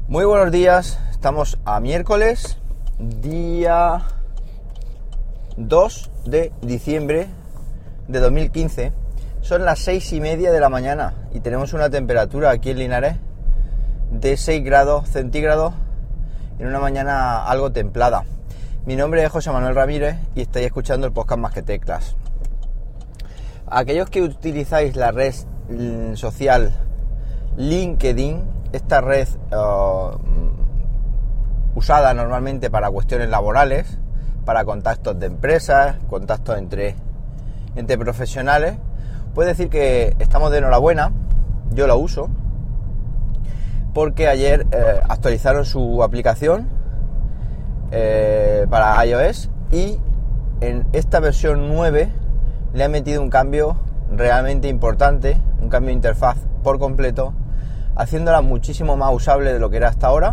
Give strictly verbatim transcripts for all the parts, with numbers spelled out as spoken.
Muy buenos días, estamos a miércoles, día dos de diciembre de dos mil quince. Son las seis y media de la mañana y tenemos una temperatura aquí en Linares de seis grados centígrados en una mañana algo templada. Mi nombre es José Manuel Ramírez y estáis escuchando el podcast Más que Teclas. Aquellos que utilizáis la red social LinkedIn, esta red uh, usada normalmente para cuestiones laborales, para contactos de empresas, contactos entre, entre profesionales, puedo decir que estamos de enhorabuena. Yo la uso porque ayer eh, actualizaron su aplicación eh, para iOS y en esta versión nueve le han metido un cambio realmente importante, un cambio de interfaz por completo, haciéndola muchísimo más usable de lo que era hasta ahora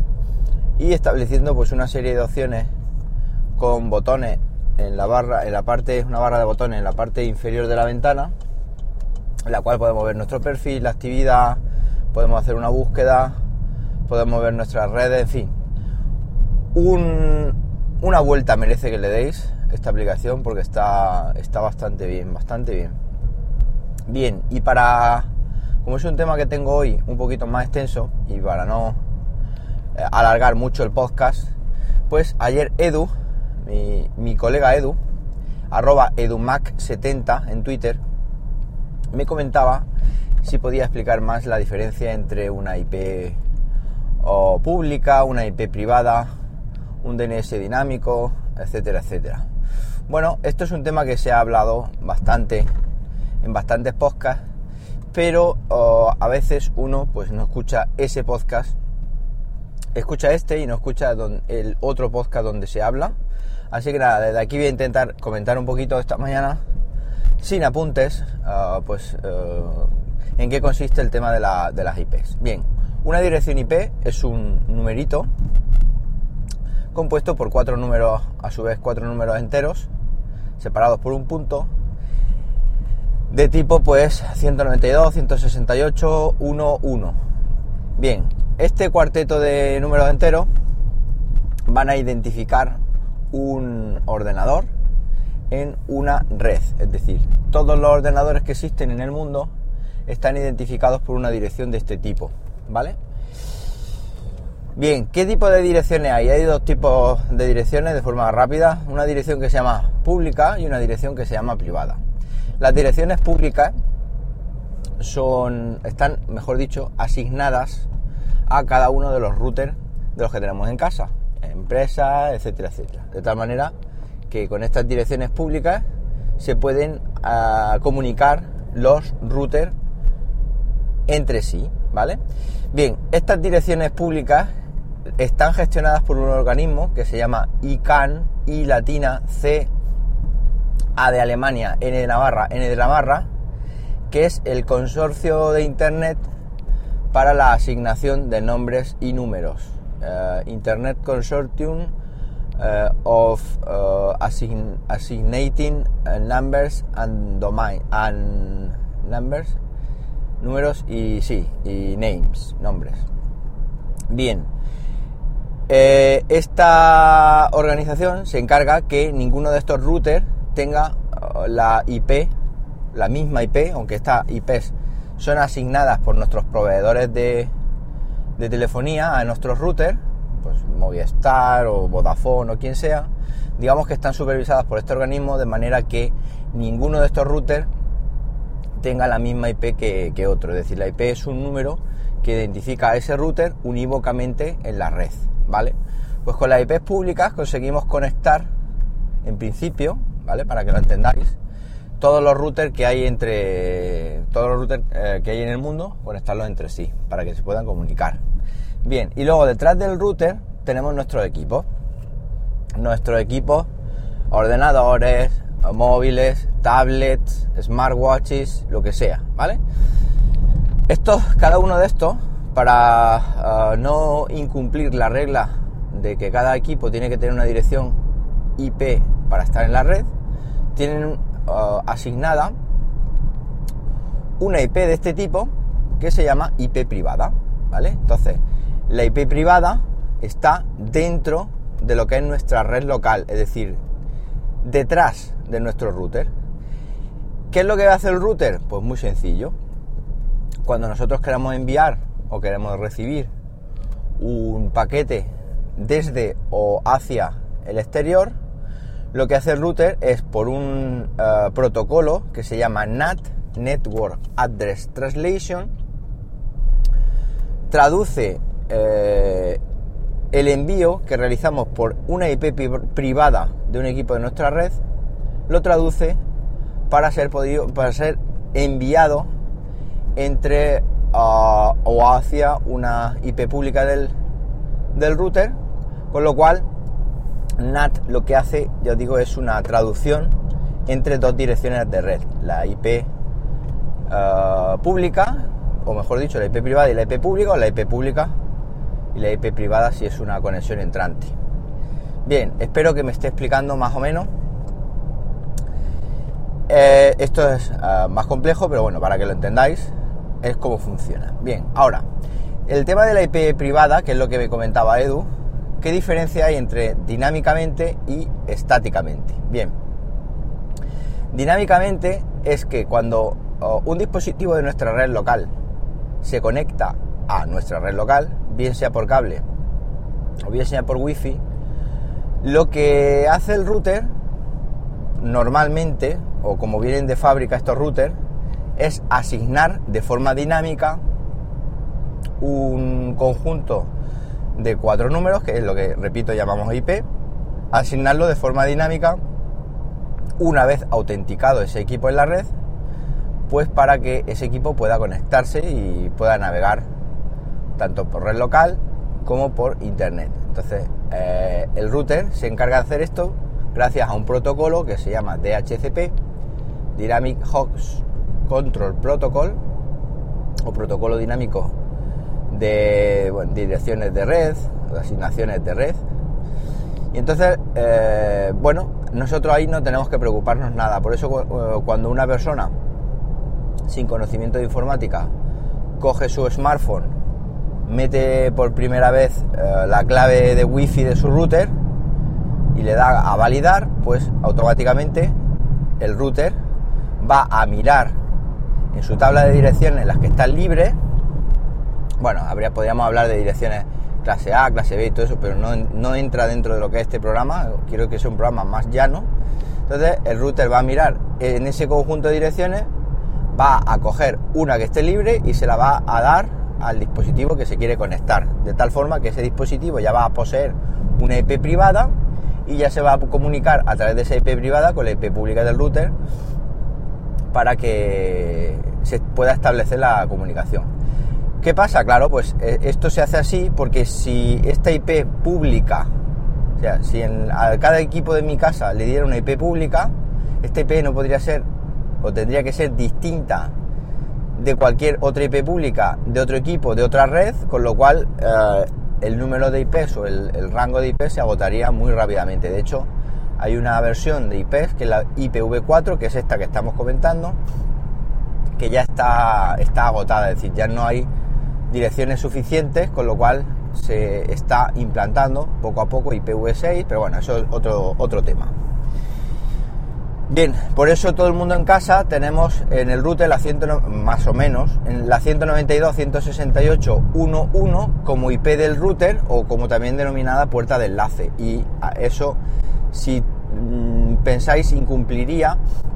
y estableciendo pues una serie de opciones con botones en la barra, en la parte, una barra de botones en la parte inferior de la ventana, en la cual podemos ver nuestro perfil, la actividad, podemos hacer una búsqueda, podemos ver nuestras redes, en fin. Un, una vuelta merece que le deis esta aplicación porque está, está bastante bien, bastante bien. Bien, y para... Como es un tema que tengo hoy un poquito más extenso y para no eh, alargar mucho el podcast, pues ayer Edu, mi, mi colega Edu, arroba edumac setenta en Twitter, me comentaba si podía explicar más la diferencia entre una I P o pública, una I P privada, un D N S dinámico, etcétera, etcétera. Bueno, esto es un tema que se ha hablado bastante en bastantes podcasts, pero uh, a veces uno pues no escucha ese podcast, escucha este y no escucha don, el otro podcast donde se habla. Así que nada, desde aquí voy a intentar comentar un poquito esta mañana, sin apuntes, uh, pues uh, en qué consiste el tema de, la, de las I Pes. Bien, una dirección I P es un numerito compuesto por cuatro números, a su vez cuatro números enteros, separados por un punto, de tipo pues ciento noventa y dos, ciento sesenta y ocho, uno, uno. Bien, este cuarteto de números enteros van a identificar un ordenador en una red, es decir, todos los ordenadores que existen en el mundo están identificados por una dirección de este tipo, ¿vale? Bien, ¿qué tipo de direcciones hay? Hay dos tipos de direcciones de forma rápida, una dirección que se llama pública y una dirección que se llama privada. Las direcciones públicas son, están, mejor dicho, asignadas a cada uno de los routers de los que tenemos en casa, empresas, etcétera, etcétera. De tal manera que con estas direcciones públicas se pueden uh, comunicar los routers entre sí, ¿vale? Bien, estas direcciones públicas están gestionadas por un organismo que se llama I C A N, I latina, C, A de Alemania, N de Navarra, N de Navarra, que es el consorcio de Internet para la asignación de nombres y números. Uh, Internet Consortium uh, of uh, assign, Assignating Numbers and Domain and Numbers, números y sí, y names, nombres. Bien, eh, esta organización se encarga que ninguno de estos routers tenga la I P, la misma I P, aunque estas I Pes son asignadas por nuestros proveedores de, de telefonía a nuestros routers, pues Movistar o Vodafone o quien sea, digamos que están supervisadas por este organismo de manera que ninguno de estos routers tenga la misma I P que, que otro, es decir, la I P es un número que identifica a ese router unívocamente en la red, ¿vale? Pues con las I Pes públicas conseguimos conectar, en principio, ¿vale? Para que lo entendáis, todos los routers que hay entre todos los routers eh, que hay en el mundo, conectarlos entre sí para que se puedan comunicar. Bien, y luego detrás del router tenemos nuestros equipos, nuestros equipos, ordenadores, móviles, tablets, smartwatches, lo que sea, ¿vale? Estos, cada uno de estos, para uh, no incumplir la regla de que cada equipo tiene que tener una dirección I P para estar en la red, tienen uh, asignada una I P de este tipo que se llama I P privada, ¿vale? Entonces, La I P privada está dentro de lo que es nuestra red local, es decir, detrás de nuestro router. ¿Qué es lo que hace el router? Pues muy sencillo. Cuando nosotros queramos enviar o queremos recibir un paquete desde o hacia el exterior, lo que hace el router es, por un uh, protocolo que se llama N A T, Network Address Translation, traduce eh, el envío que realizamos por una I P privada de un equipo de nuestra red, lo traduce para ser podido, para ser enviado entre uh, o hacia una I P pública del, del router, con lo cual N A T lo que hace, ya os digo, es una traducción entre dos direcciones de red, la I P uh, pública, o mejor dicho, la I P privada y la I P pública, o la I P pública y la I P privada si es una conexión entrante. Bien, espero que me esté explicando más o menos. Eh, esto es uh, más complejo, pero bueno, para que lo entendáis, es cómo funciona. Bien, ahora, el tema de la I P privada, que es lo que me comentaba Edu, ¿qué diferencia hay entre dinámicamente y estáticamente? Bien, dinámicamente es que cuando uh, un dispositivo de nuestra red local se conecta a nuestra red local, bien sea por cable o bien sea por wifi, lo que hace el router normalmente, o como vienen de fábrica estos routers, es asignar de forma dinámica un conjunto de cuatro números, que es lo que, repito, llamamos I P, asignarlo de forma dinámica una vez autenticado ese equipo en la red, pues para que ese equipo pueda conectarse y pueda navegar tanto por red local como por internet. Entonces eh, el router se encarga de hacer esto gracias a un protocolo que se llama D H C P, Dynamic Host Control Protocol, o protocolo dinámico de bueno, direcciones de red, de asignaciones de red. Y entonces eh, bueno, nosotros ahí no tenemos que preocuparnos nada. Por eso eh, cuando una persona sin conocimiento de informática coge su smartphone, mete por primera vez eh, la clave de wifi de su router y le da a validar, pues automáticamente el router va a mirar en su tabla de direcciones las que están libres. Bueno, habría, podríamos hablar de direcciones clase A, clase B y todo eso, pero no, no entra dentro de lo que es este programa. Quiero que sea un programa más llano. Entonces el router va a mirar en ese conjunto de direcciones, va a coger una que esté libre y se la va a dar al dispositivo que se quiere conectar, de tal forma que ese dispositivo ya va a poseer una I P privada y ya se va a comunicar a través de esa I P privada con la I P pública del router para que se pueda establecer la comunicación. ¿Qué pasa? Claro, pues esto se hace así porque si esta I P pública, o sea, si en, a cada equipo de mi casa le diera una I P pública, esta I P no podría ser, o tendría que ser distinta de cualquier otra I P pública de otro equipo, de otra red, con lo cual eh, el número de I Pes o el, el rango de I P se agotaría muy rápidamente. De hecho, hay una versión de I Pes que es la I P v cuatro, que es esta que estamos comentando, que ya está, está agotada, es decir, ya no hay direcciones suficientes, con lo cual se está implantando poco a poco I P v seis, pero bueno, eso es otro, otro tema. Bien, por eso todo el mundo en casa tenemos en el router la cien, más o menos, en la ciento noventa y dos, ciento sesenta y ocho, punto uno punto uno como I P del router, o como también denominada puerta de enlace, y eso, si mmm, pensáis, incumpliría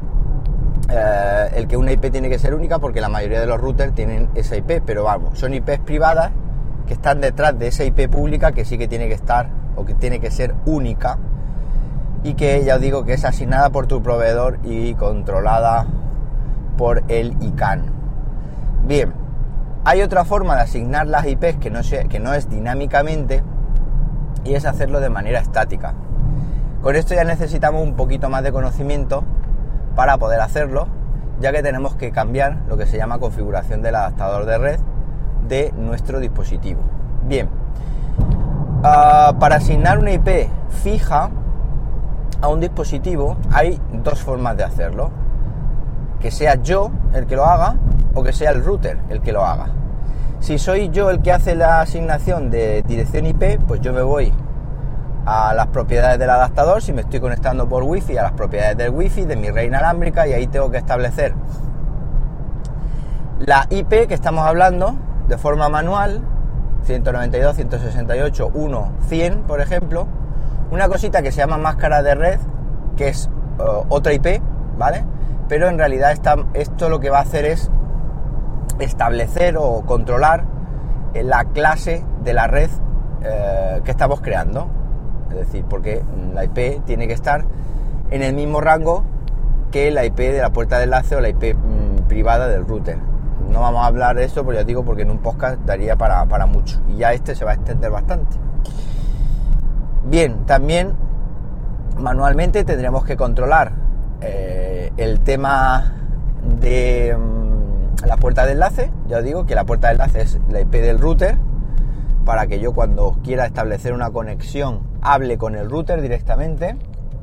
eh, el que una I P tiene que ser única, porque la mayoría de los routers tienen esa I P, pero vamos, son I Pes privadas que están detrás de esa I P pública, que sí que tiene que estar, o que tiene que ser única, y que ya os digo que es asignada por tu proveedor y controlada por el I C A N. Bien, hay otra forma de asignar las I Pes que no, se, que no es dinámicamente, y es hacerlo de manera estática. Con esto ya necesitamos un poquito más de conocimiento para poder hacerlo, ya que tenemos que cambiar lo que se llama configuración del adaptador de red de nuestro dispositivo. Bien, uh, para asignar una I P fija a un dispositivo hay dos formas de hacerlo: que sea yo el que lo haga o que sea el router el que lo haga. Si soy yo el que hace la asignación de dirección I P, pues yo me voy a las propiedades del adaptador, si me estoy conectando por Wi-Fi, a las propiedades del Wi-Fi, de mi red inalámbrica, y ahí tengo que establecer la I P que estamos hablando de forma manual, ciento noventa y dos, ciento sesenta y ocho, uno, cien, por ejemplo. Una cosita que se llama máscara de red, que es uh, otra I P, ¿vale? Pero en realidad esta, esto lo que va a hacer es establecer o controlar la clase de la red eh, que estamos creando. Es decir, porque la I P tiene que estar en el mismo rango que la I P de la puerta de enlace o la I P mmm, privada del router. No vamos a hablar de esto, pues ya digo, porque en un podcast daría para, para mucho. Y ya este se va a extender bastante. Bien, también manualmente tendremos que controlar eh, el tema de mmm, la puerta de enlace. Ya os digo que la puerta de enlace es la I P del router, para que yo cuando quiera establecer una conexión hable con el router directamente.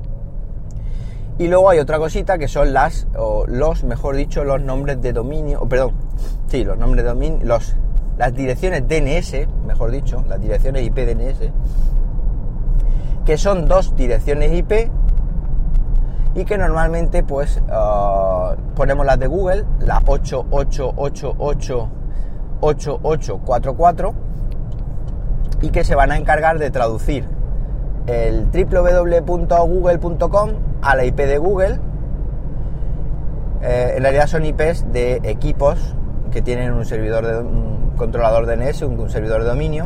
Y luego hay otra cosita que son las, o los, mejor dicho, los nombres de dominio, o perdón, sí, los nombres de dominio, los, las direcciones D N S, mejor dicho, las direcciones I P D N S, que son dos direcciones I P y que normalmente pues uh, ponemos las de Google, la ocho ocho ocho ocho ocho ocho cuatro cuatro, y que se van a encargar de traducir el doble u doble u doble u punto google punto com a la I P de Google. Eh, en realidad son I Pes de equipos que tienen un servidor de un controlador D N S, un, un servidor de dominio,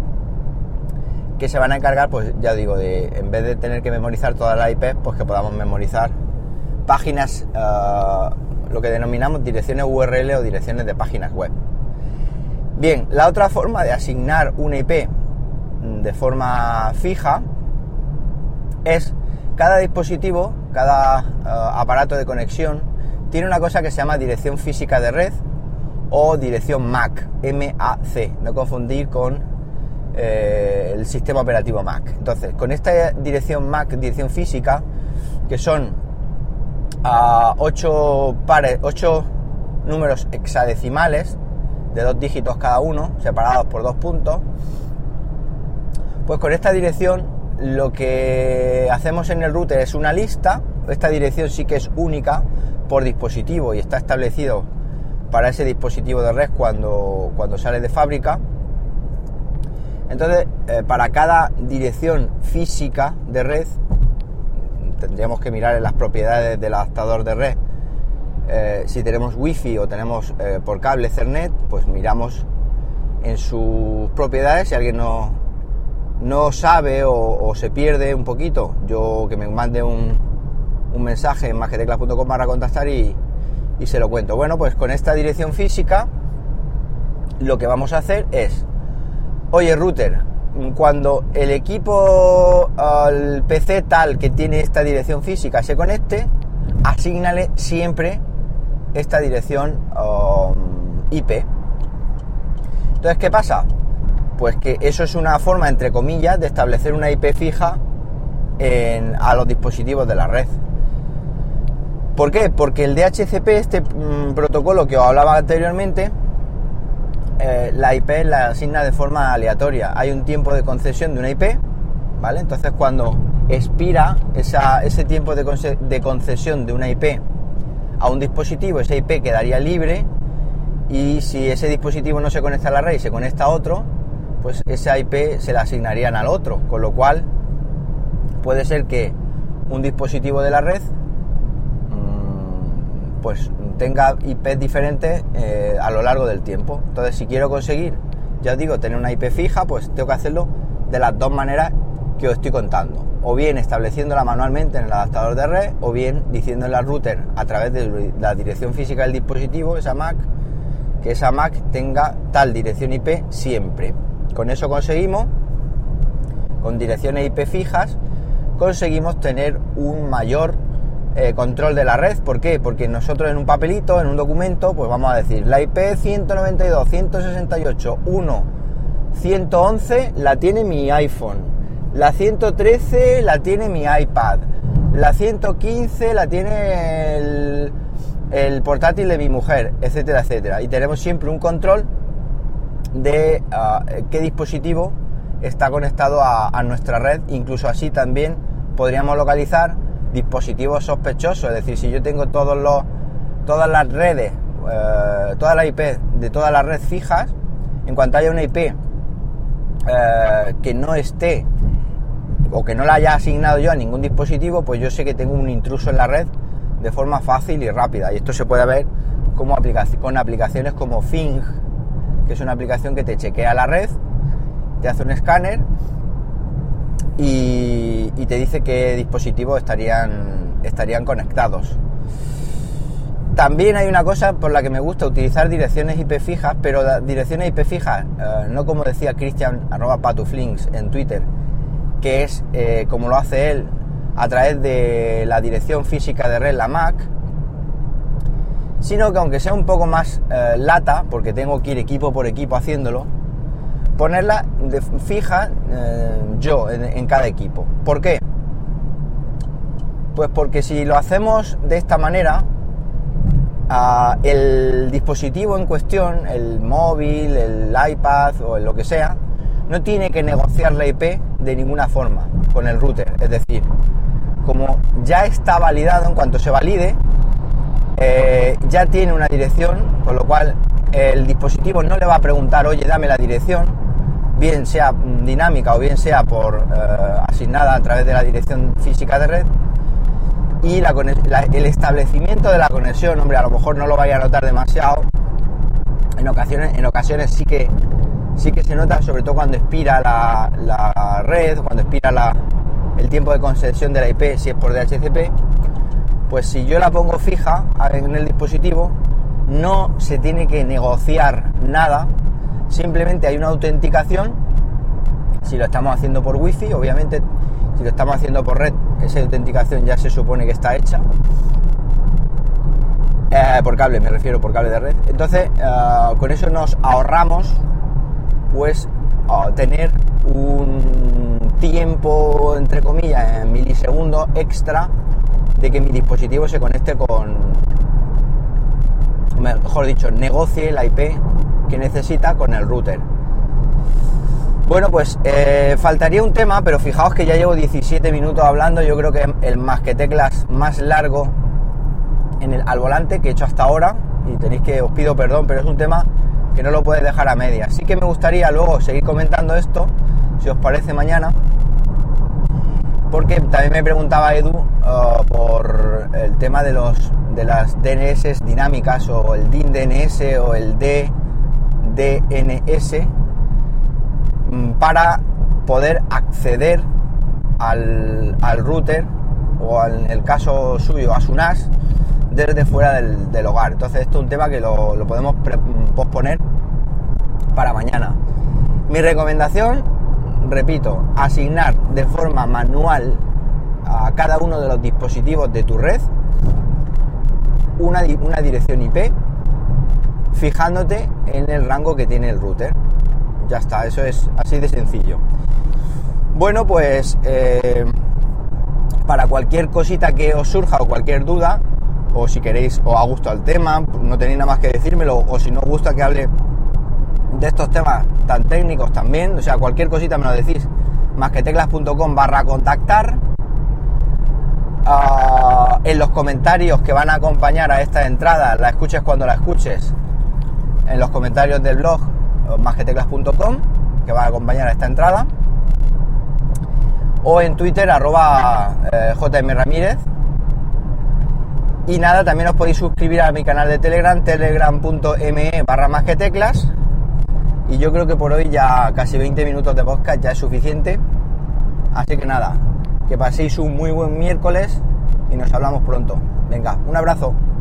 que se van a encargar, pues ya digo, de en vez de tener que memorizar todas las I Pes, pues que podamos memorizar páginas, uh, lo que denominamos direcciones U R L o direcciones de páginas web. Bien, la otra forma de asignar una I P de forma fija es cada dispositivo, cada uh, aparato de conexión tiene una cosa que se llama dirección física de red o dirección M A C, M A C, no confundir con eh, el sistema operativo Mac. Entonces, con esta dirección M A C, dirección física, que son uh, ocho pares, ocho números hexadecimales de dos dígitos cada uno, separados por dos puntos, pues con esta dirección lo que hacemos en el router es una lista. Esta dirección sí que es única por dispositivo y está establecido para ese dispositivo de red cuando, cuando sale de fábrica. Entonces, eh, para cada dirección física de red, tendríamos que mirar en las propiedades del adaptador de red. Eh, si tenemos wifi o tenemos eh, por cable Ethernet, pues miramos en sus propiedades. Si alguien no, no sabe o, o se pierde un poquito, yo que me mande un, un mensaje en mageteclas punto com barra contactar y, y se lo cuento. Bueno, pues con esta dirección física lo que vamos a hacer es: oye router, cuando el equipo, el P C tal que tiene esta dirección física se conecte, asígnale siempre esta dirección um, I P. Entonces, ¿qué pasa? Pues que eso es una forma, entre comillas, de establecer una I P fija en, a los dispositivos de la red. ¿Por qué? Porque el D H C P, este mmm, protocolo que os hablaba anteriormente, eh, la I P la asigna de forma aleatoria. Hay un tiempo de concesión de una I P, ¿vale? Entonces, cuando expira esa, ese tiempo de, conce- de concesión de una I P a un dispositivo, esa I P quedaría libre, y si ese dispositivo no se conecta a la red y se conecta a otro, pues esa I P se la asignarían al otro, con lo cual puede ser que un dispositivo de la red mmm, pues tenga I Pes diferentes eh, a lo largo del tiempo. Entonces, si quiero conseguir, ya os digo, tener una I P fija, pues tengo que hacerlo de las dos maneras que os estoy contando, o bien estableciéndola manualmente en el adaptador de red, o bien diciéndole al router a través de la dirección física del dispositivo, esa M A C, que esa M A C tenga tal dirección I P siempre. Con eso conseguimos, con direcciones I P fijas, conseguimos tener un mayor eh, control de la red. ¿Por qué? Porque nosotros en un papelito, en un documento, pues vamos a decir, la I P ciento noventa y dos, ciento sesenta y ocho, uno, ciento once la tiene mi iPhone, la ciento trece la tiene mi iPad, la ciento quince la tiene el, el portátil de mi mujer, etcétera, etcétera. Y tenemos siempre un control de uh, qué dispositivo está conectado a, a nuestra red. Incluso así también podríamos localizar dispositivos sospechosos. Es decir, si yo tengo todos los, todas las redes, uh, todas las I P de toda la red fijas, en cuanto haya una I P uh, que no esté o que no la haya asignado yo a ningún dispositivo, pues yo sé que tengo un intruso en la red de forma fácil y rápida. Y esto se puede ver como aplicación, con aplicaciones como Fing, que es una aplicación que te chequea la red, te hace un escáner y, y te dice qué dispositivos estarían, estarían conectados. También hay una cosa por la que me gusta utilizar direcciones I P fijas, pero direcciones I P fijas, eh, no como decía Cristian, arroba patuflinks en Twitter, que es eh, como lo hace él a través de la dirección física de red, la M A C, sino que aunque sea un poco más eh, lata, porque tengo que ir equipo por equipo haciéndolo, ponerla de fija eh, yo en, en cada equipo. ¿Por qué? Pues porque si lo hacemos de esta manera, uh, el dispositivo en cuestión, el móvil, el iPad o lo que sea, no tiene que negociar la I P de ninguna forma con el router. Es decir, como ya está validado, en cuanto se valide, eh, ya tiene una dirección, con lo cual el dispositivo no le va a preguntar, oye, dame la dirección, bien sea dinámica o bien sea por eh, asignada a través de la dirección física de red. Y la, la, el establecimiento de la conexión, hombre, a lo mejor no lo vaya a notar demasiado. En ocasiones, en ocasiones sí que sí que se nota, sobre todo cuando expira la, la red, cuando expira la, el tiempo de concesión de la I P, si es por D H C P. Pues si yo la pongo fija en el dispositivo, no se tiene que negociar nada, simplemente hay una autenticación. Si lo estamos haciendo por wifi, obviamente, si lo estamos haciendo por red, esa autenticación ya se supone que está hecha. Eh, por cable, me refiero, por cable de red. Entonces, eh, con eso nos ahorramos, pues, uh, tener un tiempo, entre comillas, en milisegundos extra de que mi dispositivo se conecte con, mejor dicho, negocie la I P que necesita con el router. Bueno, pues eh, faltaría un tema, pero fijaos que ya llevo diecisiete minutos hablando. Yo creo que el más que teclas más largo en el, al volante que he hecho hasta ahora, y tenéis que, os pido perdón, pero es un tema que no lo puedes dejar a medias. Sí que me gustaría luego seguir comentando esto, si os parece, mañana, porque también me preguntaba Edu uh, por el tema de los de las D N S dinámicas, o el D I N D N S o el D D N S, para poder acceder al, al router, o en el caso suyo a su N A S, desde fuera del, del hogar. Entonces esto es un tema que lo, lo podemos pre- posponer para mañana. Mi recomendación, repito, asignar de forma manual a cada uno de los dispositivos de tu red una, una dirección I P, fijándote en el rango que tiene el router. Ya está, eso es así de sencillo. Bueno, pues eh, para cualquier cosita que os surja o cualquier duda, o si queréis, os ha gustado el tema, no tenéis nada más que decírmelo, o si no os gusta que hable de estos temas tan técnicos también, o sea, cualquier cosita me lo decís. masqueteclas.com barra contactar. Uh, en los comentarios que van a acompañar a esta entrada, la escuches cuando la escuches, en los comentarios del blog masqueteclas punto com, que va a acompañar a esta entrada, o en Twitter arroba eh, jmramírez. Y nada, también os podéis suscribir a mi canal de Telegram, telegram punto me barra masqueteclas. Y yo creo que por hoy ya casi veinte minutos de podcast ya es suficiente. Así que nada, que paséis un muy buen miércoles y nos hablamos pronto. Venga, un abrazo.